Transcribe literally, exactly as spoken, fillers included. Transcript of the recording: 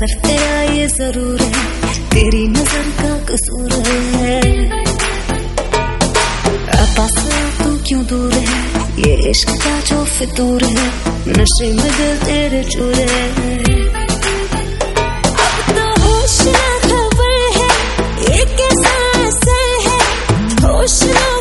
असर तेरा ये जरूर है, तेरी नजर का कसूर है। पास तू क्यों दूर है, ये इश्क का जो फितूर है, नशे में दिल तेरे चूर है। अब तो होश ना खबर है, ये कैसा असर है, होश ना